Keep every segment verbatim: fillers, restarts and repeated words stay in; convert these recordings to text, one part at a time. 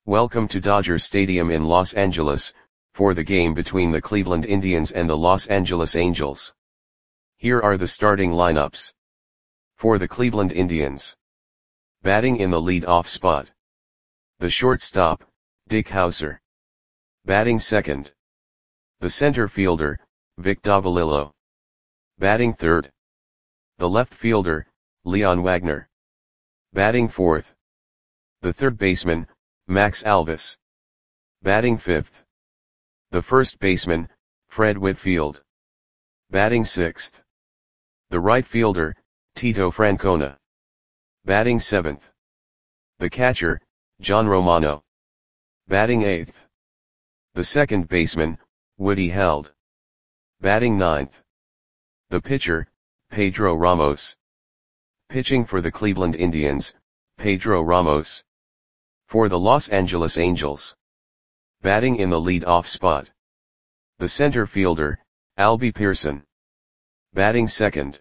Welcome to Dodger Stadium in Los Angeles, for the game between the Cleveland Indians and the Los Angeles Angels. Here are the starting lineups. For the Cleveland Indians. Batting in the lead-off spot. The shortstop, Dick Howser. Batting second. The center fielder, Vic Davalillo. Batting third. The left fielder, Leon Wagner. Batting fourth. The third baseman, Max Alvis. Batting fifth. The first baseman, Fred Whitfield. Batting sixth. The right fielder, Tito Francona. Batting seventh. The catcher, John Romano. Batting eighth. The second baseman, Woody Held. Batting ninth. The pitcher, Pedro Ramos. Pitching for the Cleveland Indians, Pedro Ramos. For the Los Angeles Angels. Batting in the lead-off spot. The center fielder, Albie Pearson. Batting second.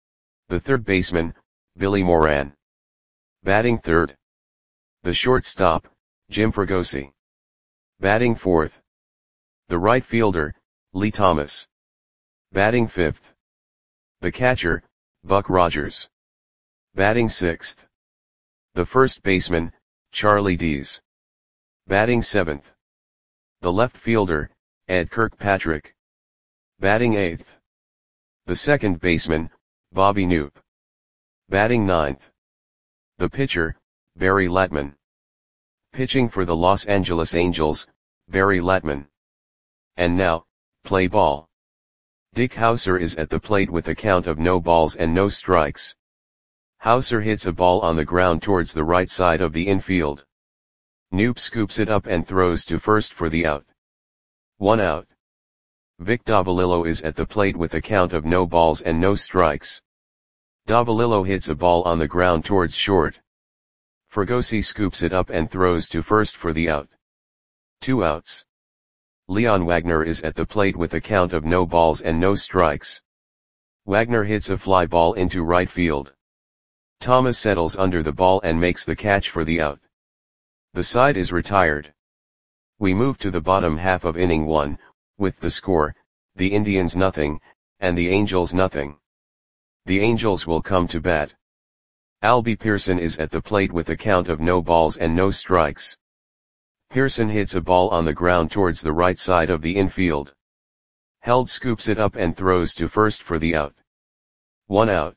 The third baseman, Billy Moran. Batting third. The shortstop, Jim Fregosi. Batting fourth. The right fielder, Lee Thomas. Batting fifth. The catcher, Buck Rogers. Batting sixth. The first baseman, Charlie Dees. Batting seventh. The left fielder, Ed Kirkpatrick. Batting eighth. The second baseman, Bobby Knoop. Batting ninth. The pitcher, Barry Latman. Pitching for the Los Angeles Angels, Barry Latman. And now, play ball. Dick Howser is at the plate with a count of no balls and no strikes. Howser hits a ball on the ground towards the right side of the infield. Knoop scoops it up and throws to first for the out. One out. Vic Davalillo is at the plate with a count of no balls and no strikes. Davalillo hits a ball on the ground towards short. Fregosi scoops it up and throws to first for the out. Two outs. Leon Wagner is at the plate with a count of no balls and no strikes. Wagner hits a fly ball into right field. Thomas settles under the ball and makes the catch for the out. The side is retired. We move to the bottom half of inning one, with the score, the Indians nothing, and the Angels nothing. The Angels will come to bat. Albie Pearson is at the plate with a count of no balls and no strikes. Pearson hits a ball on the ground towards the right side of the infield. Held scoops it up and throws to first for the out. One out.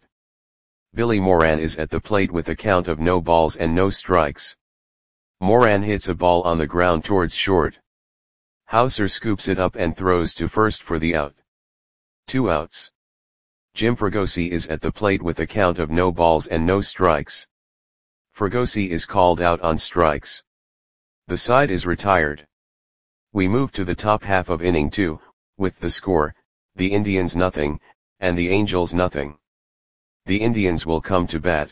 Billy Moran is at the plate with a count of no balls and no strikes. Moran hits a ball on the ground towards short. Howser scoops it up and throws to first for the out. Two outs. Jim Fregosi is at the plate with a count of no balls and no strikes. Fregosi is called out on strikes. The side is retired. We move to the top half of inning two, with the score, the Indians nothing, and the Angels nothing. The Indians will come to bat.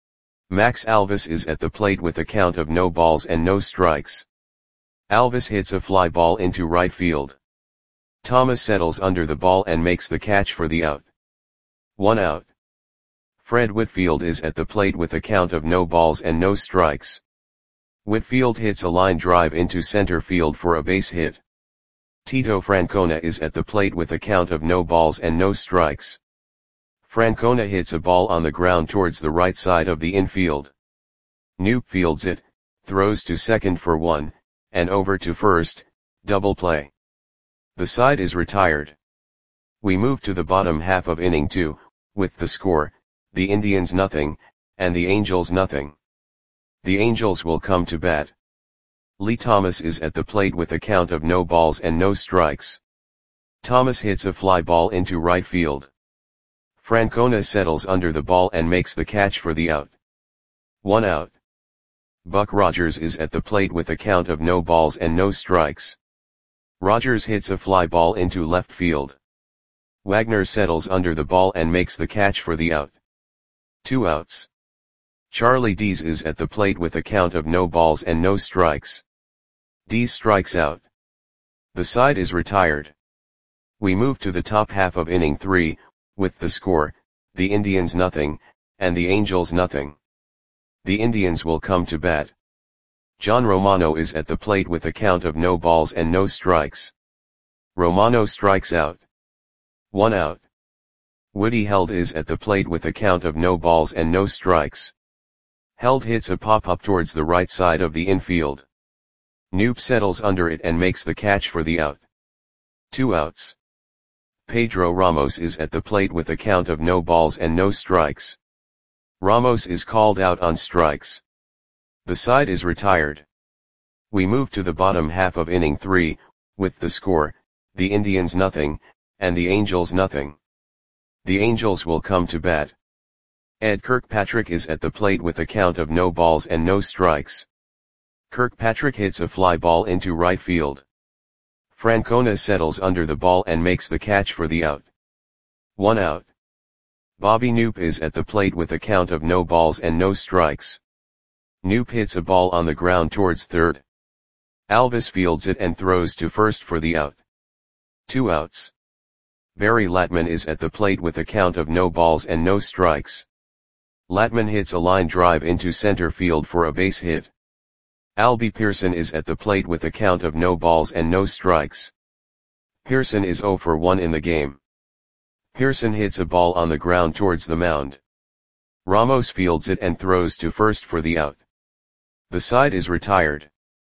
Max Alvis is at the plate with a count of no balls and no strikes. Alvis hits a fly ball into right field. Thomas settles under the ball and makes the catch for the out. One out. Fred Whitfield is at the plate with a count of no balls and no strikes. Whitfield hits a line drive into center field for a base hit. Tito Francona is at the plate with a count of no balls and no strikes. Francona hits a ball on the ground towards the right side of the infield. Knoop fields it, throws to second for one, and over to first, double play. The side is retired. We move to the bottom half of inning two, with the score, the Indians nothing, and the Angels nothing. The Angels will come to bat. Lee Thomas is at the plate with a count of no balls and no strikes. Thomas hits a fly ball into right field. Francona settles under the ball and makes the catch for the out. One out. Buck Rogers is at the plate with a count of no balls and no strikes. Rogers hits a fly ball into left field. Wagner settles under the ball and makes the catch for the out. Two outs. Charlie Dees is at the plate with a count of no balls and no strikes. Dees strikes out. The side is retired. We move to the top half of inning three, with the score, the Indians nothing, and the Angels nothing. The Indians will come to bat. John Romano is at the plate with a count of no balls and no strikes. Romano strikes out. One out. Woody Held is at the plate with a count of no balls and no strikes. Held hits a pop-up towards the right side of the infield. Knoop settles under it and makes the catch for the out. Two outs. Pedro Ramos is at the plate with a count of no balls and no strikes. Ramos is called out on strikes. The side is retired. We move to the bottom half of inning three, with the score, the Indians nothing, and the Angels nothing. The Angels will come to bat. Ed Kirkpatrick is at the plate with a count of no balls and no strikes. Kirkpatrick hits a fly ball into right field. Francona settles under the ball and makes the catch for the out. One out. Bobby Knoop is at the plate with a count of no balls and no strikes. Knoop hits a ball on the ground towards third. Alvis fields it and throws to first for the out. Two outs. Barry Latman is at the plate with a count of no balls and no strikes. Latman hits a line drive into center field for a base hit. Albie Pearson is at the plate with a count of no balls and no strikes. Pearson is oh for one in the game. Pearson hits a ball on the ground towards the mound. Ramos fields it and throws to first for the out. The side is retired.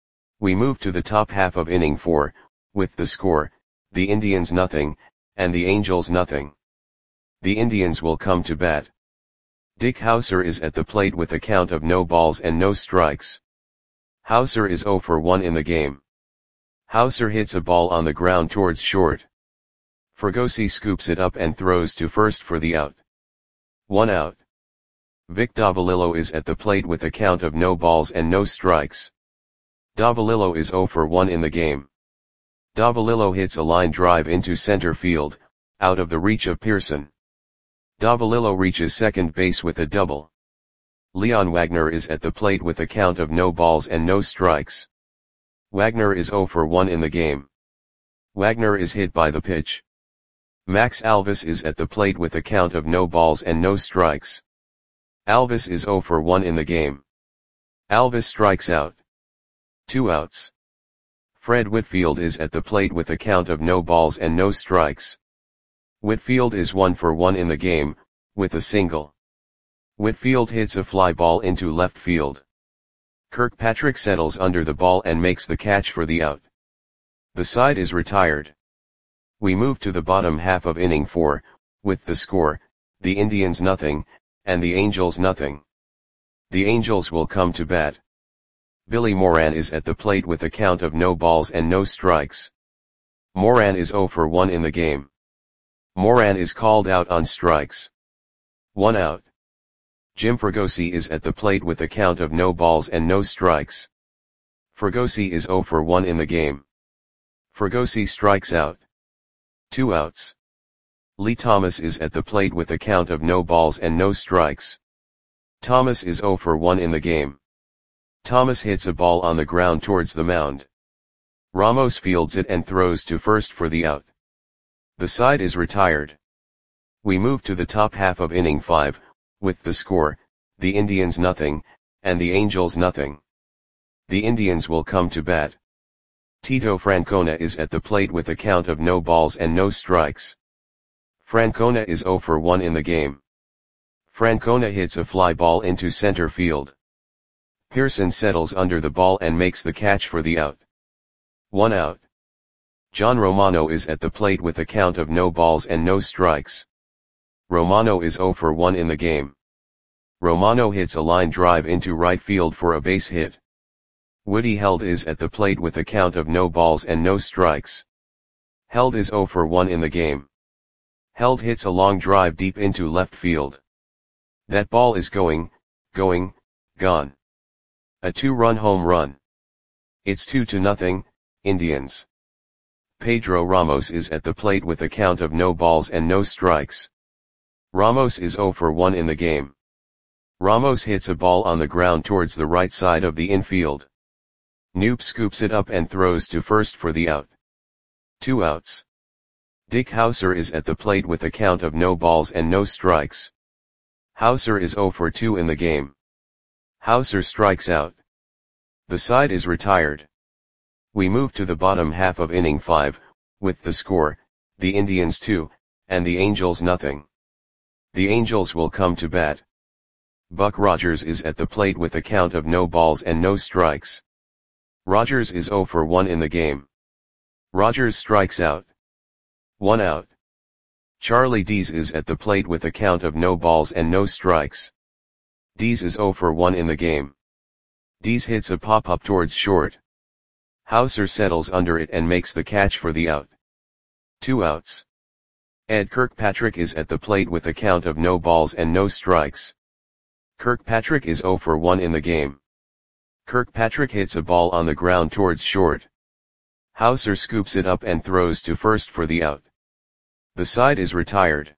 We move to the top half of inning four, with the score, the Indians nothing, and the Angels nothing. The Indians will come to bat. Dick Hauser is at the plate with a count of no balls and no strikes. Hauser is oh for one in the game. Hauser hits a ball on the ground towards short. Fregosi scoops it up and throws to first for the out. One out. Vic Davalillo is at the plate with a count of no balls and no strikes. Davalillo is oh for one in the game. Davalillo hits a line drive into center field, out of the reach of Pearson. Davalillo reaches second base with a double. Leon Wagner is at the plate with a count of no balls and no strikes. Wagner is oh for one in the game. Wagner is hit by the pitch. Max Alvis is at the plate with a count of no balls and no strikes. Alvis is oh for one in the game. Alvis strikes out. Two outs. Fred Whitfield is at the plate with a count of no balls and no strikes. Whitfield is one for one in the game, with a single. Whitfield hits a fly ball into left field. Kirkpatrick settles under the ball and makes the catch for the out. The side is retired. We move to the bottom half of inning four, with the score, the Indians nothing, and the Angels nothing. The Angels will come to bat. Billy Moran is at the plate with a count of no balls and no strikes. Moran is oh for one in the game. Moran is called out on strikes. One out. Jim Fregosi is at the plate with a count of no balls and no strikes. Fregosi is oh for one in the game. Fregosi strikes out. Two outs. Lee Thomas is at the plate with a count of no balls and no strikes. Thomas is oh for one in the game. Thomas hits a ball on the ground towards the mound. Ramos fields it and throws to first for the out. The side is retired. We move to the top half of inning five, with the score, the Indians nothing, and the Angels nothing. The Indians will come to bat. Tito Francona is at the plate with a count of no balls and no strikes. Francona is oh for one in the game. Francona hits a fly ball into center field. Pearson settles under the ball and makes the catch for the out. One out. John Romano is at the plate with a count of no balls and no strikes. Romano is oh for one in the game. Romano hits a line drive into right field for a base hit. Woody Held is at the plate with a count of no balls and no strikes. Held is oh for one in the game. Held hits a long drive deep into left field. That ball is going, going, gone. A two-run home run. It's two to nothing, Indians. Pedro Ramos is at the plate with a count of no balls and no strikes. Ramos is oh for one in the game. Ramos hits a ball on the ground towards the right side of the infield. Knoop scoops it up and throws to first for the out. Two outs. Dick Hauser is at the plate with a count of no balls and no strikes. Hauser is oh for two in the game. Hauser strikes out. The side is retired. We move to the bottom half of inning five, with the score, the Indians two, and the Angels nothing. The Angels will come to bat. Buck Rogers is at the plate with a count of no balls and no strikes. Rogers is oh for one in the game. Rogers strikes out. One out. Charlie Dees is at the plate with a count of no balls and no strikes. Dees is oh for one in the game. Dees hits a pop-up towards short. Hauser settles under it and makes the catch for the out. Two outs. Ed Kirkpatrick is at the plate with a count of no balls and no strikes. Kirkpatrick is oh for one in the game. Kirkpatrick hits a ball on the ground towards short. Hauser scoops it up and throws to first for the out. The side is retired.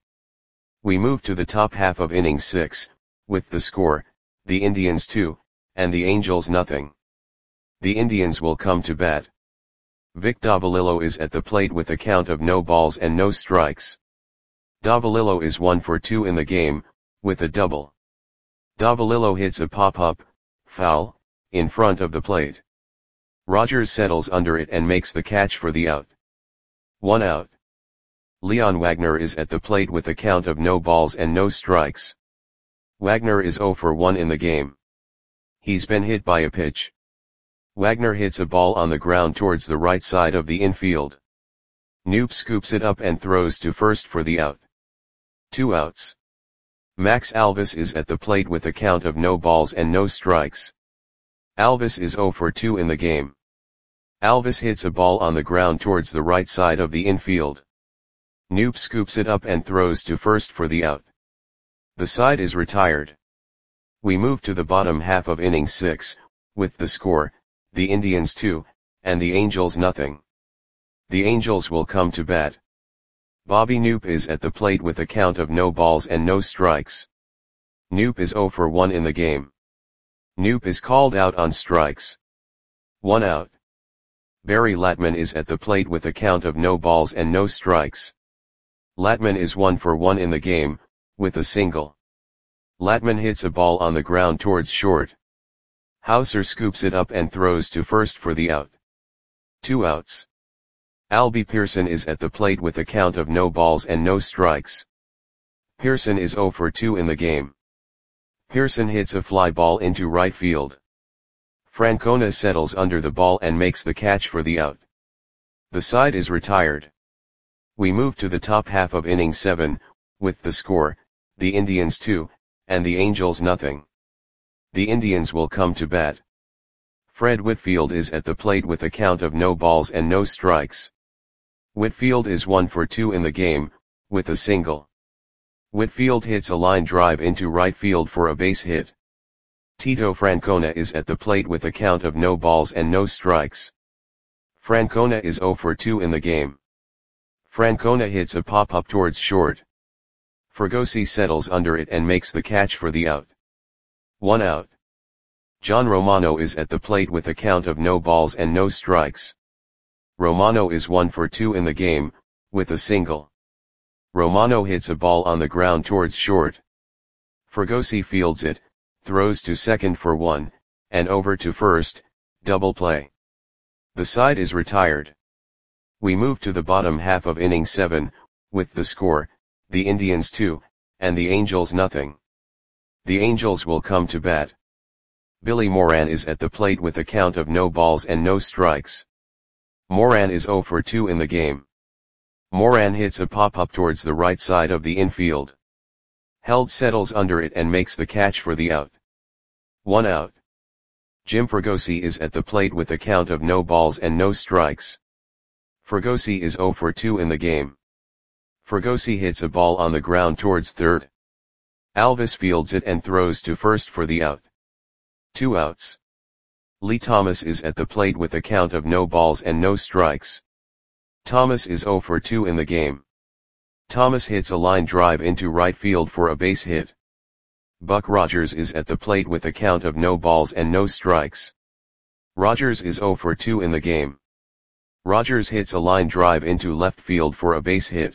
We move to the top half of inning six, with the score, the Indians two, and the Angels nothing. The Indians will come to bat. Vic Davalillo is at the plate with a count of no balls and no strikes. Davalillo is one for two in the game, with a double. Davalillo hits a pop-up, foul, in front of the plate. Rogers settles under it and makes the catch for the out. One out. Leon Wagner is at the plate with a count of no balls and no strikes. Wagner is oh for one in the game. He's been hit by a pitch. Wagner hits a ball on the ground towards the right side of the infield. Knoop scoops it up and throws to first for the out. Two outs. Max Alvis is at the plate with a count of no balls and no strikes. Alvis is oh for two in the game. Alvis hits a ball on the ground towards the right side of the infield. Knoop scoops it up and throws to first for the out. The side is retired. We move to the bottom half of inning six, with the score, the Indians two, and the Angels nothing. The Angels will come to bat. Bobby Knoop is at the plate with a count of no balls and no strikes. Knoop is oh for one in the game. Knoop is called out on strikes. One out. Barry Latman is at the plate with a count of no balls and no strikes. Latman is one for one in the game, with a single. Latman hits a ball on the ground towards short. Hauser scoops it up and throws to first for the out. Two outs. Albie Pearson is at the plate with a count of no balls and no strikes. Pearson is oh for two in the game. Pearson hits a fly ball into right field. Francona settles under the ball and makes the catch for the out. The side is retired. We move to the top half of inning seven, with the score, the Indians two, and the Angels nothing. The Indians will come to bat. Fred Whitfield is at the plate with a count of no balls and no strikes. Whitfield is one for two in the game, with a single. Whitfield hits a line drive into right field for a base hit. Tito Francona is at the plate with a count of no balls and no strikes. Francona is oh for two in the game. Francona hits a pop-up towards short. Fregosi settles under it and makes the catch for the out. One out. John Romano is at the plate with a count of no balls and no strikes. Romano is one for two in the game, with a single. Romano hits a ball on the ground towards short. Fregosi fields it, throws to second for one, and over to first, double play. The side is retired. We move to the bottom half of inning seven, with the score, the Indians two, and the Angels nothing. The Angels will come to bat. Billy Moran is at the plate with a count of no balls and no strikes. Moran is oh for two in the game. Moran hits a pop-up towards the right side of the infield. Held settles under it and makes the catch for the out. One out. Jim Fregosi is at the plate with a count of no balls and no strikes. Fregosi is oh for two in the game. Fregosi hits a ball on the ground towards third. Alvis fields it and throws to first for the out. Two outs. Lee Thomas is at the plate with a count of no balls and no strikes. Thomas is oh for two in the game. Thomas hits a line drive into right field for a base hit. Buck Rogers is at the plate with a count of no balls and no strikes. Rogers is oh for two in the game. Rogers hits a line drive into left field for a base hit.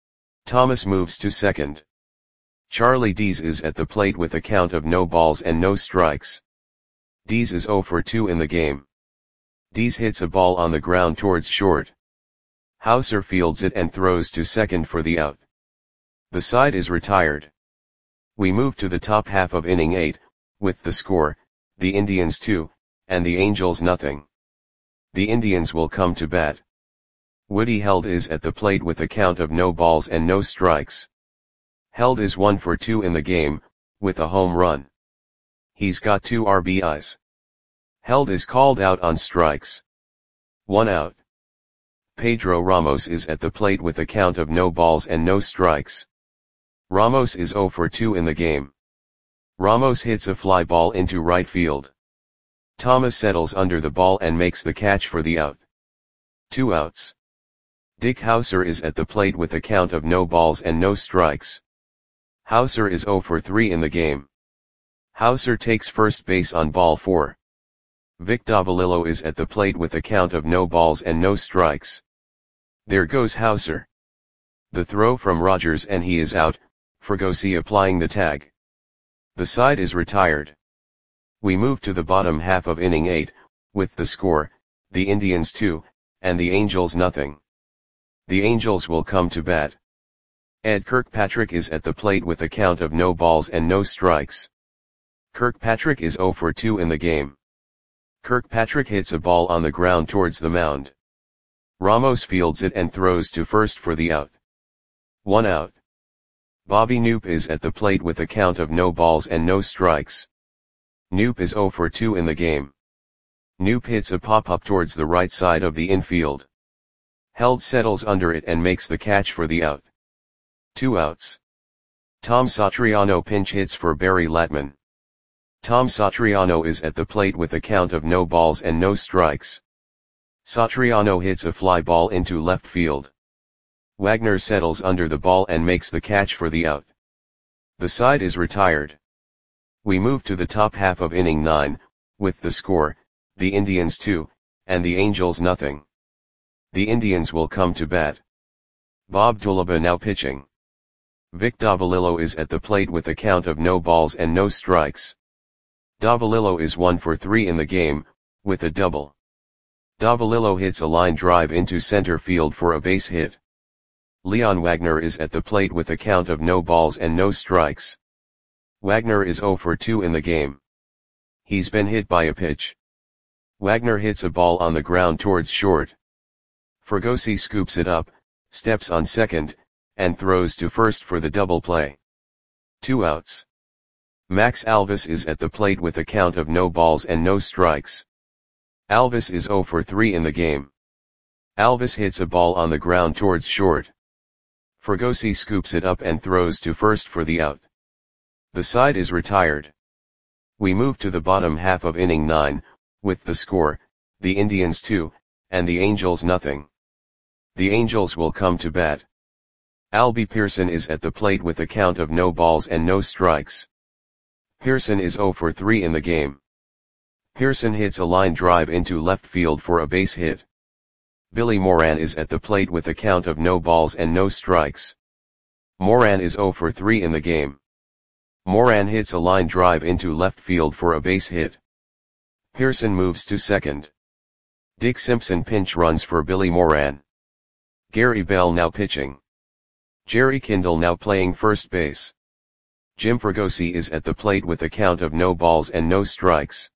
Thomas moves to second. Charlie Dees is at the plate with a count of no balls and no strikes. Dees is zero for two in the game. Dees hits a ball on the ground towards short. Hauser fields it and throws to second for the out. The side is retired. We move to the top half of inning eight, with the score, the Indians two, and the Angels nothing. The Indians will come to bat. Woody Held is at the plate with a count of no balls and no strikes. Held is one for two in the game, with a home run. He's got two R B Is. Held is called out on strikes. One out. Pedro Ramos is at the plate with a count of no balls and no strikes. Ramos is zero for two in the game. Ramos hits a fly ball into right field. Thomas settles under the ball and makes the catch for the out. Two outs. Dick Hauser is at the plate with a count of no balls and no strikes. Hauser is zero for three in the game. Hauser takes first base on ball four. Vic Davalillo is at the plate with a count of no balls and no strikes. There goes Hauser. The throw from Rogers and he is out, Fregosi applying the tag. The side is retired. We move to the bottom half of inning eight, with the score, the Indians two, and the Angels nothing. The Angels will come to bat. Ed Kirkpatrick is at the plate with a count of no balls and no strikes. Kirkpatrick is zero for two in the game. Kirkpatrick hits a ball on the ground towards the mound. Ramos fields it and throws to first for the out. One out. Bobby Knoop is at the plate with a count of no balls and no strikes. Knoop is zero for two in the game. Knoop hits a pop-up towards the right side of the infield. Held settles under it and makes the catch for the out. Two outs. Tom Satriano pinch hits for Barry Latman. Tom Satriano is at the plate with a count of no balls and no strikes. Satriano hits a fly ball into left field. Wagner settles under the ball and makes the catch for the out. The side is retired. We move to the top half of inning nine, with the score, the Indians two, and the Angels nothing. The Indians will come to bat. Bob Dulaba now pitching. Vic Davalillo is at the plate with a count of no balls and no strikes. Davalillo is one for three in the game, with a double. Davalillo hits a line drive into center field for a base hit. Leon Wagner is at the plate with a count of no balls and no strikes. Wagner is zero for two in the game. He's been hit by a pitch. Wagner hits a ball on the ground towards short. Fregosi scoops it up, steps on second, and throws to first for the double play. Two outs. Max Alvis is at the plate with a count of no balls and no strikes. Alvis is zero for three in the game. Alvis hits a ball on the ground towards short. Fregosi scoops it up and throws to first for the out. The side is retired. We move to the bottom half of inning nine, with the score, the Indians two, and the Angels nothing. The Angels will come to bat. Albie Pearson is at the plate with a count of no balls and no strikes. Pearson is zero for three in the game. Pearson hits a line drive into left field for a base hit. Billy Moran is at the plate with a count of no balls and no strikes. Moran is zero for three in the game. Moran hits a line drive into left field for a base hit. Pearson moves to second. Dick Simpson pinch runs for Billy Moran. Gary Bell now pitching. Jerry Kindle now playing first base. Jim Fregosi is at the plate with a count of no balls and no strikes.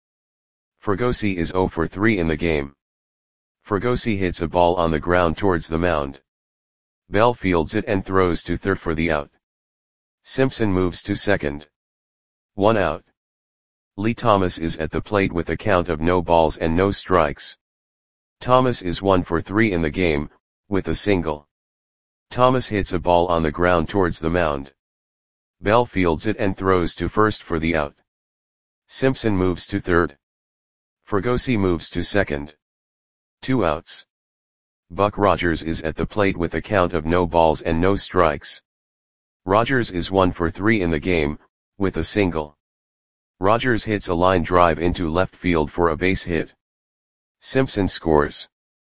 Fregosi is zero for three in the game. Fregosi hits a ball on the ground towards the mound. Bell fields it and throws to third for the out. Simpson moves to second. One out. Lee Thomas is at the plate with a count of no balls and no strikes. Thomas is one for three in the game, with a single. Thomas hits a ball on the ground towards the mound. Bell fields it and throws to first for the out. Simpson moves to third. Fregosi moves to second. Two outs. Buck Rogers is at the plate with a count of no balls and no strikes. Rogers is one for three in the game, with a single. Rogers hits a line drive into left field for a base hit. Simpson scores.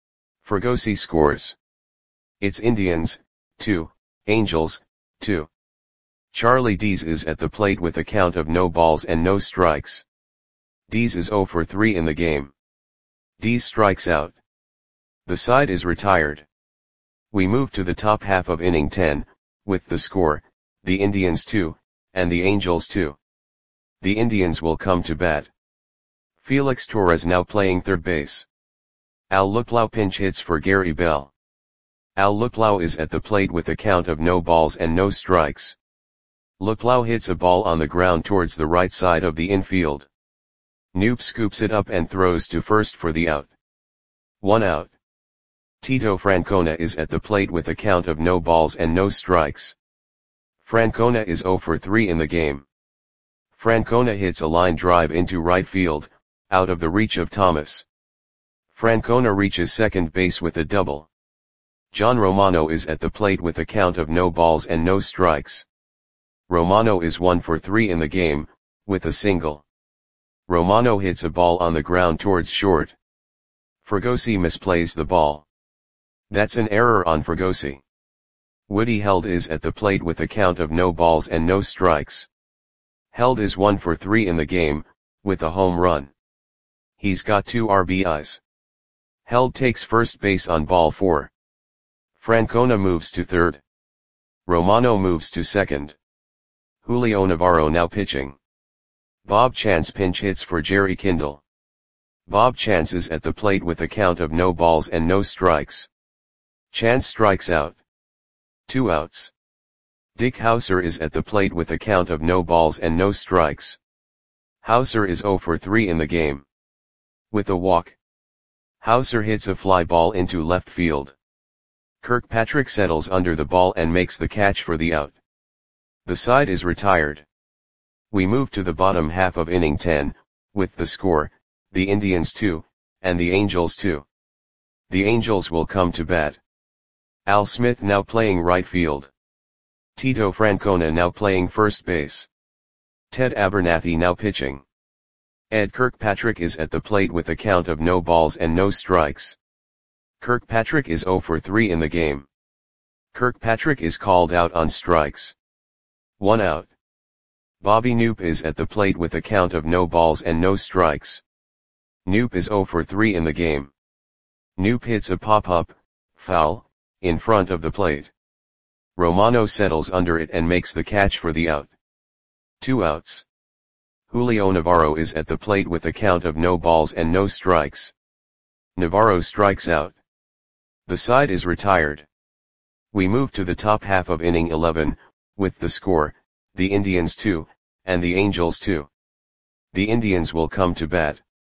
Fregosi scores. It's Indians, two, Angels, two. Charlie Dees is at the plate with a count of no balls and no strikes. Dees is zero for three in the game. Dees strikes out. The side is retired. We move to the top half of inning ten, with the score, the Indians two, and the Angels two. The Indians will come to bat. Felix Torres now playing third base. Al Luplow pinch hits for Gary Bell. Al Luplow is at the plate with a count of no balls and no strikes. Luplow hits a ball on the ground towards the right side of the infield. Noop scoops it up and throws to first for the out. One out. Tito Francona is at the plate with a count of no balls and no strikes. Francona is zero for three in the game. Francona hits a line drive into right field, out of the reach of Thomas. Francona reaches second base with a double. John Romano is at the plate with a count of no balls and no strikes. Romano is one for three in the game, with a single. Romano hits a ball on the ground towards short. Fregosi misplays the ball. That's an error on Fregosi. Woody Held is at the plate with a count of no balls and no strikes. Held is one for three in the game, with a home run. He's got two R B Is. Held takes first base on ball four. Francona moves to third. Romano moves to second. Julio Navarro now pitching. Bob Chance pinch hits for Jerry Kindle. Bob Chance is at the plate with a count of no balls and no strikes. Chance strikes out. Two outs. Dick Hauser is at the plate with a count of no balls and no strikes. Hauser is zero for three in the game. With a walk. Hauser hits a fly ball into left field. Kirkpatrick settles under the ball and makes the catch for the out. The side is retired. We move to the bottom half of inning ten, with the score, the Indians two, and the Angels two. The Angels will come to bat. Al Smith now playing right field. Tito Francona now playing first base. Ted Abernathy now pitching. Ed Kirkpatrick is at the plate with a count of no balls and no strikes. Kirkpatrick is zero for three in the game. Kirkpatrick is called out on strikes. One out. Bobby Noop is at the plate with a count of no balls and no strikes. Noop is zero for three in the game. Noop hits a pop-up, foul, in front of the plate. Romano settles under it and makes the catch for the out. Two outs. Julio Navarro is at the plate with a count of no balls and no strikes. Navarro strikes out. The side is retired. We move to the top half of inning eleven, with the score, the Indians two, and the Angels two. The Indians will come to bat.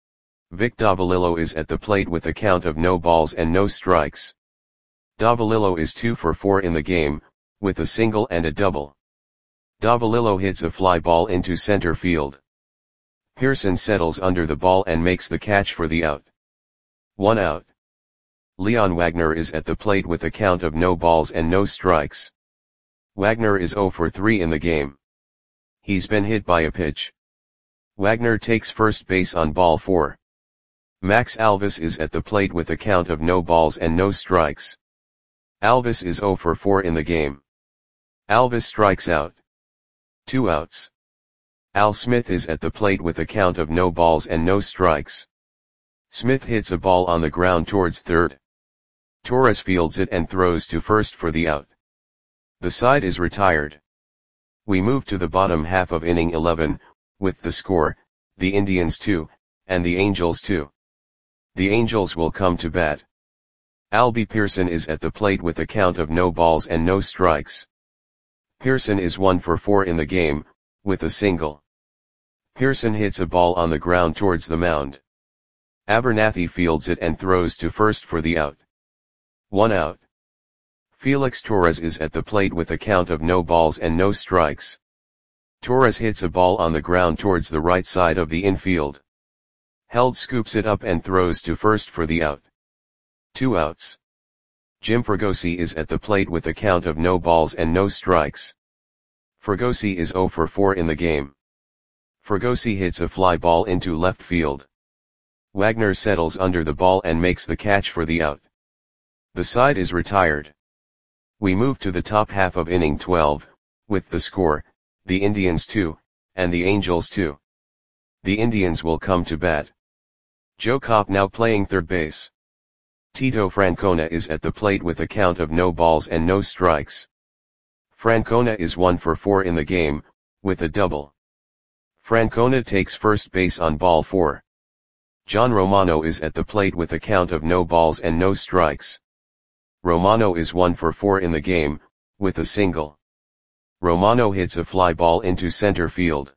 Vic Davalillo is at the plate with a count of no balls and no strikes. Davalillo is two for four in the game, with a single and a double. Davalillo hits a fly ball into center field. Pearson settles under the ball and makes the catch for the out. One out. Leon Wagner is at the plate with a count of no balls and no strikes. Wagner is zero for three in the game. He's been hit by a pitch. Wagner takes first base on ball four. Max Alvis is at the plate with a count of no balls and no strikes. Alvis is zero for four in the game. Alvis strikes out. Two outs. Al Smith is at the plate with a count of no balls and no strikes. Smith hits a ball on the ground towards third. Torres fields it and throws to first for the out. The side is retired. We move to the bottom half of inning eleven, with the score, the Indians two, and the Angels two. The Angels will come to bat. Albie Pearson is at the plate with a count of no balls and no strikes. Pearson is one for four in the game, with a single. Pearson hits a ball on the ground towards the mound. Abernathy fields it and throws to first for the out. One out. Felix Torres is at the plate with a count of no balls and no strikes. Torres hits a ball on the ground towards the right side of the infield. Held scoops it up and throws to first for the out. Two outs. Jim Fregosi is at the plate with a count of no balls and no strikes. Fregosi is zero for four in the game. Fregosi hits a fly ball into left field. Wagner settles under the ball and makes the catch for the out. The side is retired. We move to the top half of inning twelve, with the score, the Indians two, and the Angels two. The Indians will come to bat. Joe Kopp now playing third base. Tito Francona is at the plate with a count of no balls and no strikes. Francona is one for four in the game, with a double. Francona takes first base on ball four. John Romano is at the plate with a count of no balls and no strikes. Romano is one for four in the game, with a single. Romano hits a fly ball into center field.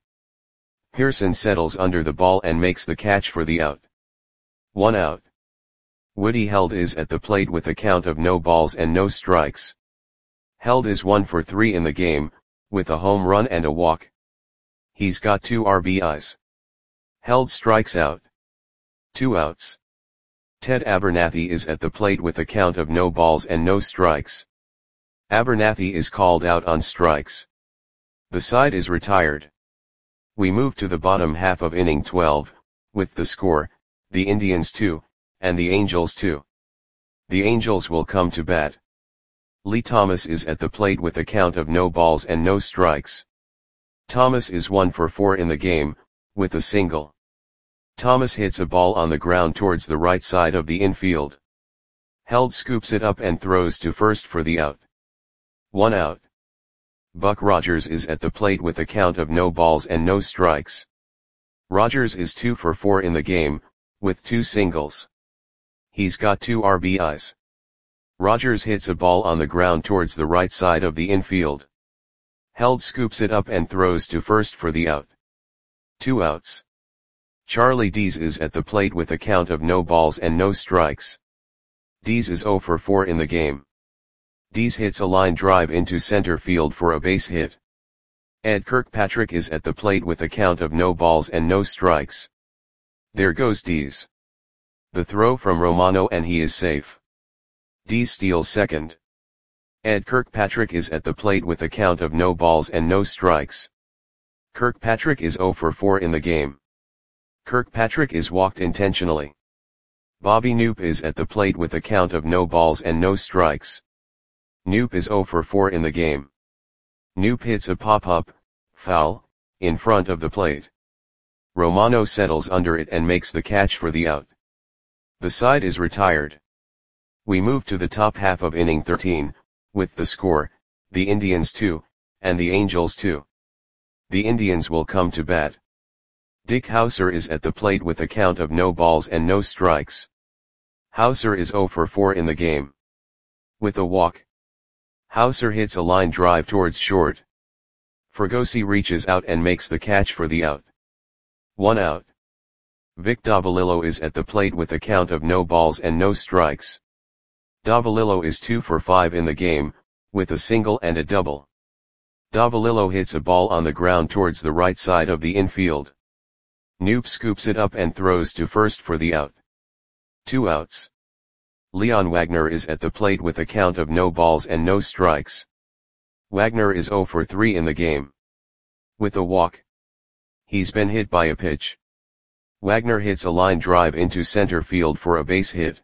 Pearson settles under the ball and makes the catch for the out. One out. Woody Held is at the plate with a count of no balls and no strikes. Held is one for three in the game, with a home run and a walk. He's got two R B Is. Held strikes out. Two outs. Ted Abernathy is at the plate with a count of no balls and no strikes. Abernathy is called out on strikes. The side is retired. We move to the bottom half of inning twelve, with the score, the Indians two, and the Angels two. The Angels will come to bat. Lee Thomas is at the plate with a count of no balls and no strikes. Thomas is one for four in the game, with a single. Thomas hits a ball on the ground towards the right side of the infield. Held scoops it up and throws to first for the out. One out. Buck Rogers is at the plate with a count of no balls and no strikes. Rogers is two for four in the game, with two singles. He's got two R B Is. Rogers hits a ball on the ground towards the right side of the infield. Held scoops it up and throws to first for the out. Two outs. Charlie Dees is at the plate with a count of no balls and no strikes. Dees is zero for four in the game. Dees hits a line drive into center field for a base hit. Ed Kirkpatrick is at the plate with a count of no balls and no strikes. There goes Dees. The throw from Romano and he is safe. Dees steals second. Ed Kirkpatrick is at the plate with a count of no balls and no strikes. Kirkpatrick is zero for four in the game. Kirkpatrick is walked intentionally. Bobby Knoop is at the plate with a count of no balls and no strikes. Knoop is zero for four in the game. Knoop hits a pop-up, foul, in front of the plate. Romano settles under it and makes the catch for the out. The side is retired. We move to the top half of inning thirteen, with the score, the Indians two, and the Angels two. The Indians will come to bat. Dick Hauser is at the plate with a count of no balls and no strikes. Hauser is zero for four in the game. With a walk. Hauser hits a line drive towards short. Fregosi reaches out and makes the catch for the out. One out. Vic Davalillo is at the plate with a count of no balls and no strikes. Davalillo is two for five in the game, with a single and a double. Davalillo hits a ball on the ground towards the right side of the infield. Knoop scoops it up and throws to first for the out. Two outs. Leon Wagner is at the plate with a count of no balls and no strikes. Wagner is zero for three in the game. With a walk. He's been hit by a pitch. Wagner hits a line drive into center field for a base hit.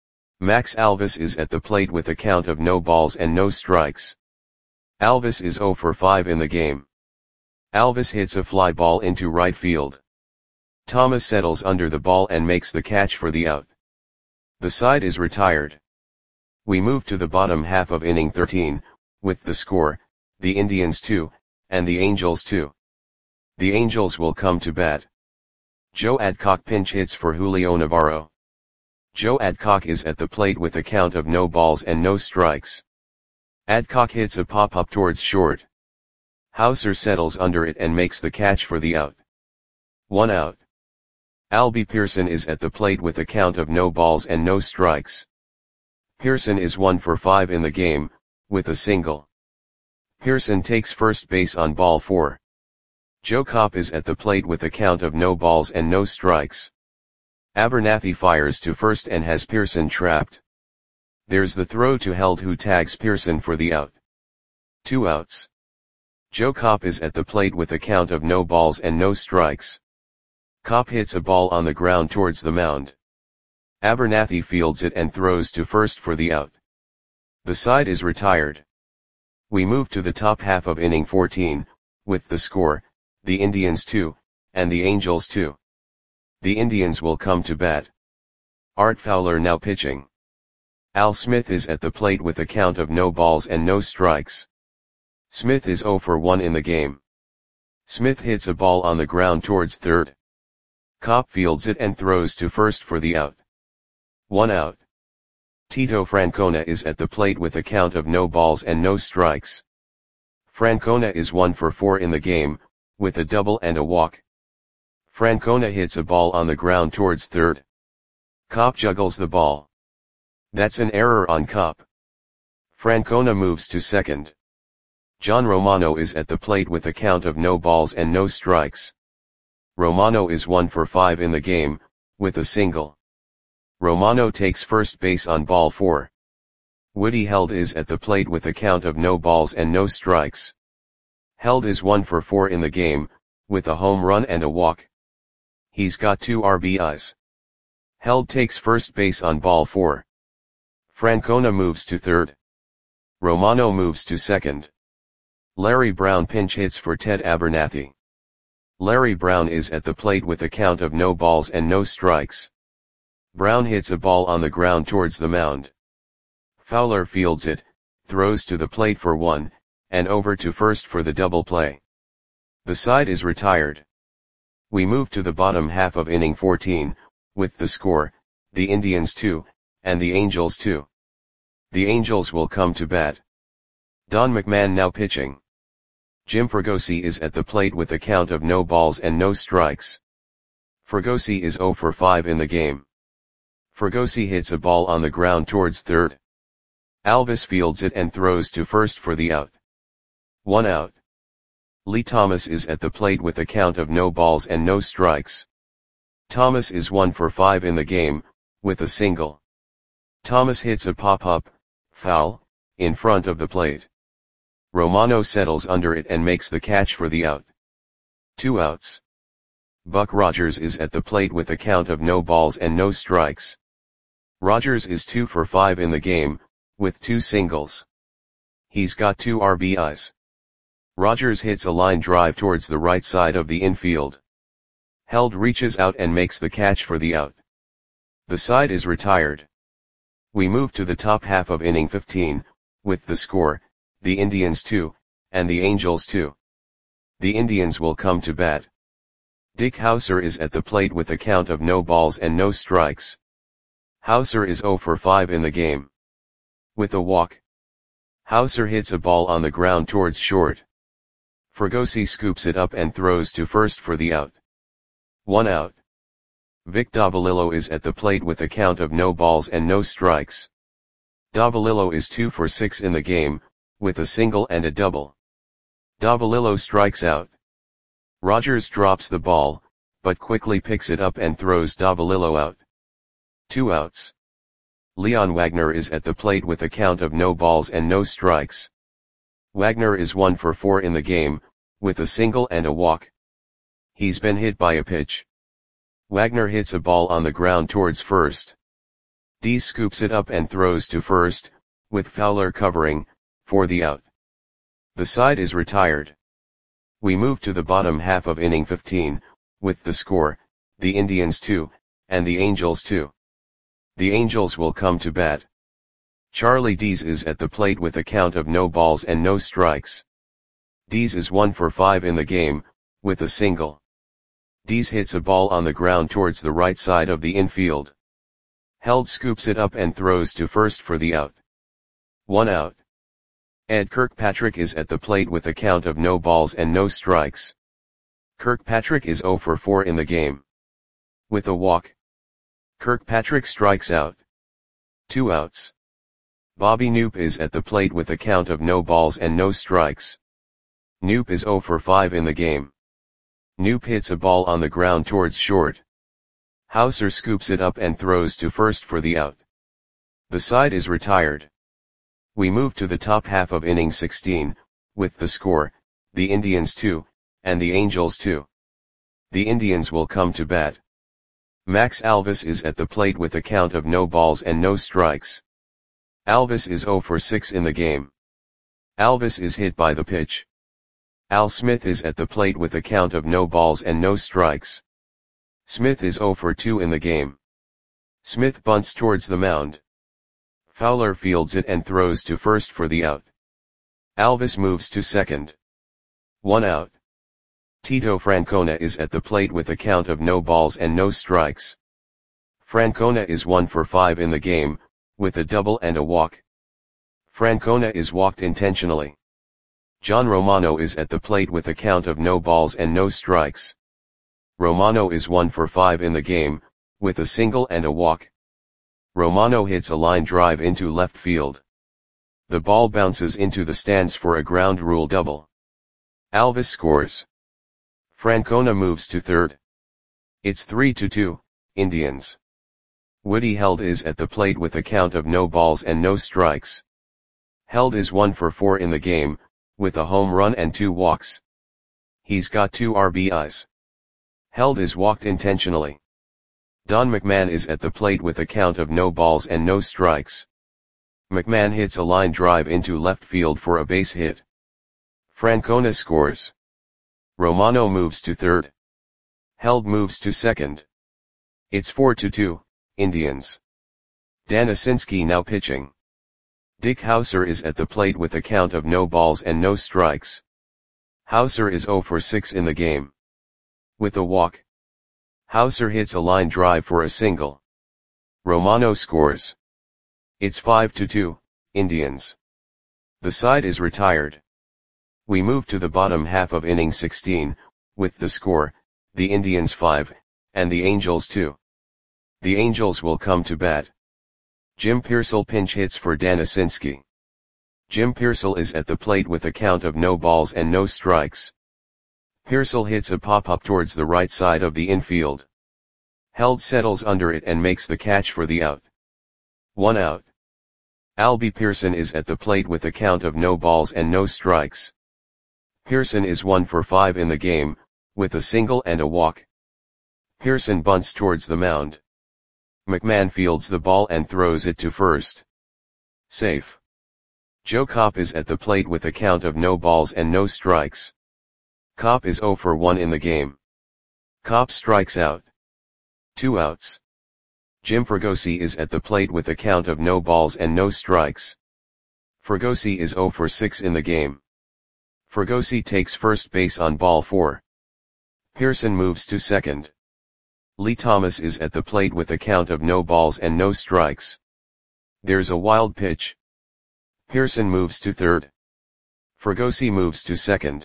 Max Alvis is at the plate with a count of no balls and no strikes. Alvis is zero for five in the game. Alvis hits a fly ball into right field. Thomas settles under the ball and makes the catch for the out. The side is retired. We move to the bottom half of inning thirteen, with the score, the Indians two, and the Angels two. The Angels will come to bat. Joe Adcock pinch hits for Julio Navarro. Joe Adcock is at the plate with a count of no balls and no strikes. Adcock hits a pop-up towards short. Hauser settles under it and makes the catch for the out. One out. Albie Pearson is at the plate with a count of no balls and no strikes. Pearson is one for five in the game, with a single. Pearson takes first base on ball four. Joe Kopp is at the plate with a count of no balls and no strikes. Abernathy fires to first and has Pearson trapped. There's the throw to Held, who tags Pearson for the out. Two outs. Joe Kopp is at the plate with a count of no balls and no strikes. Kopp hits a ball on the ground towards the mound. Abernathy fields it and throws to first for the out. The side is retired. We move to the top half of inning fourteen, with the score, the Indians two, and the Angels two. The Indians will come to bat. Art Fowler now pitching. Al Smith is at the plate with a count of no balls and no strikes. Smith is oh for one in the game. Smith hits a ball on the ground towards third. Copp fields it and throws to first for the out. One out. Tito Francona is at the plate with a count of no balls and no strikes. Francona is one for four in the game, with a double and a walk. Francona hits a ball on the ground towards third. Copp juggles the ball. That's an error on Copp. Francona moves to second. John Romano is at the plate with a count of no balls and no strikes. Romano is one for five in the game, with a single. Romano takes first base on ball four. Woody Held is at the plate with a count of no balls and no strikes. Held is one for four in the game, with a home run and a walk. He's got two R B Is. Held takes first base on ball four. Francona moves to third. Romano moves to second. Larry Brown pinch hits for Ted Abernathy. Larry Brown is at the plate with a count of no balls and no strikes. Brown hits a ball on the ground towards the mound. Fowler fields it, throws to the plate for one, and over to first for the double play. The side is retired. We move to the bottom half of inning fourteen, with the score, the Indians two, and the Angels two. The Angels will come to bat. Don McMahon now pitching. Jim Fregosi is at the plate with a count of no balls and no strikes. Fregosi is oh for five in the game. Fregosi hits a ball on the ground towards third. Alvis fields it and throws to first for the out. One out. Lee Thomas is at the plate with a count of no balls and no strikes. Thomas is one for five in the game, with a single. Thomas hits a pop-up, foul, in front of the plate. Romano settles under it and makes the catch for the out. Two outs. Buck Rogers is at the plate with a count of no balls and no strikes. Rogers is two for five in the game, with two singles. He's got two R B Is. Rogers hits a line drive towards the right side of the infield. Held reaches out and makes the catch for the out. The side is retired. We move to the top half of inning fifteen, with the score, the Indians two, and the Angels two. The Indians will come to bat. Dick Hauser is at the plate with a count of no balls and no strikes. Hauser is oh for five in the game. With a walk. Hauser hits a ball on the ground towards short. Fregosi scoops it up and throws to first for the out. One out. Vic Davalillo is at the plate with a count of no balls and no strikes. Davalillo is two for six in the game, with a single and a double. Davalillo strikes out. Rogers drops the ball, but quickly picks it up and throws Davalillo out. Two outs. Leon Wagner is at the plate with a count of no balls and no strikes. Wagner is one for four in the game, with a single and a walk. He's been hit by a pitch. Wagner hits a ball on the ground towards first. Dees scoops it up and throws to first, with Fowler covering, for the out. The side is retired. We move to the bottom half of inning fifteen, with the score, the Indians two, and the Angels two. The Angels will come to bat. Charlie Dees is at the plate with a count of no balls and no strikes. Dees is one for five in the game, with a single. Dees hits a ball on the ground towards the right side of the infield. Held scoops it up and throws to first for the out. One out. Ed Kirkpatrick is at the plate with a count of no balls and no strikes. Kirkpatrick is oh for four in the game. With a walk. Kirkpatrick strikes out. Two outs. Bobby Knoop is at the plate with a count of no balls and no strikes. Knoop is oh for five in the game. Knoop hits a ball on the ground towards short. Hauser scoops it up and throws to first for the out. The side is retired. We move to the top half of inning sixteen, with the score, the Indians two, and the Angels two. The Indians will come to bat. Max Alvis is at the plate with a count of no balls and no strikes. Alvis is oh for six in the game. Alvis is hit by the pitch. Al Smith is at the plate with a count of no balls and no strikes. Smith is zero for two in the game. Smith bunts towards the mound. Fowler fields it and throws to first for the out. Alvis moves to second. One out. Tito Francona is at the plate with a count of no balls and no strikes. Francona is one for five in the game, with a double and a walk. Francona is walked intentionally. John Romano is at the plate with a count of no balls and no strikes. Romano is one for five in the game, with a single and a walk. Romano hits a line drive into left field. The ball bounces into the stands for a ground rule double. Alvis scores. Francona moves to third. It's three to two, Indians. Woody Held is at the plate with a count of no balls and no strikes. Held is one for four in the game, with a home run and two walks. He's got two R B Is. Held is walked intentionally. Don McMahon is at the plate with a count of no balls and no strikes. McMahon hits a line drive into left field for a base hit. Francona scores. Romano moves to third. Held moves to second. It's four to two, Indians. Dan Asinski now pitching. Dick Hauser is at the plate with a count of no balls and no strikes. Hauser is zero for six in the game. With a walk. Hauser hits a line drive for a single. Romano scores. It's five to two, Indians. The side is retired. We move to the bottom half of inning sixteen, with the score, the Indians five, and the Angels two. The Angels will come to bat. Jim Piersall pinch hits for Dan Asinski. Jim Piersall is at the plate with a count of no balls and no strikes. Piersall hits a pop-up towards the right side of the infield. Held settles under it and makes the catch for the out. One out. Albie Pearson is at the plate with a count of no balls and no strikes. Pearson is one for five in the game, with a single and a walk. Pearson bunts towards the mound. McMahon fields the ball and throws it to first. Safe. Joe Kopp is at the plate with a count of no balls and no strikes. Kopp is zero for one in the game. Kopp strikes out. Two outs. Jim Fregosi is at the plate with a count of no balls and no strikes. Fregosi is zero for six in the game. Fregosi takes first base on ball four. Pearson moves to second. Lee Thomas is at the plate with a count of no balls and no strikes. There's a wild pitch. Pearson moves to third. Fregosi moves to second.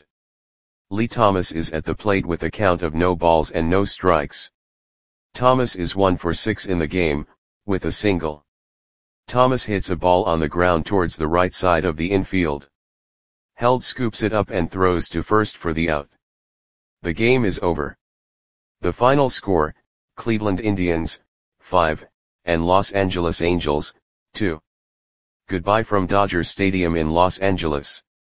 Lee Thomas is at the plate with a count of no balls and no strikes. Thomas is one for six in the game, with a single. Thomas hits a ball on the ground towards the right side of the infield. Held scoops it up and throws to first for the out. The game is over. The final score, Cleveland Indians, five, and Los Angeles Angels, two. Goodbye from Dodger Stadium in Los Angeles.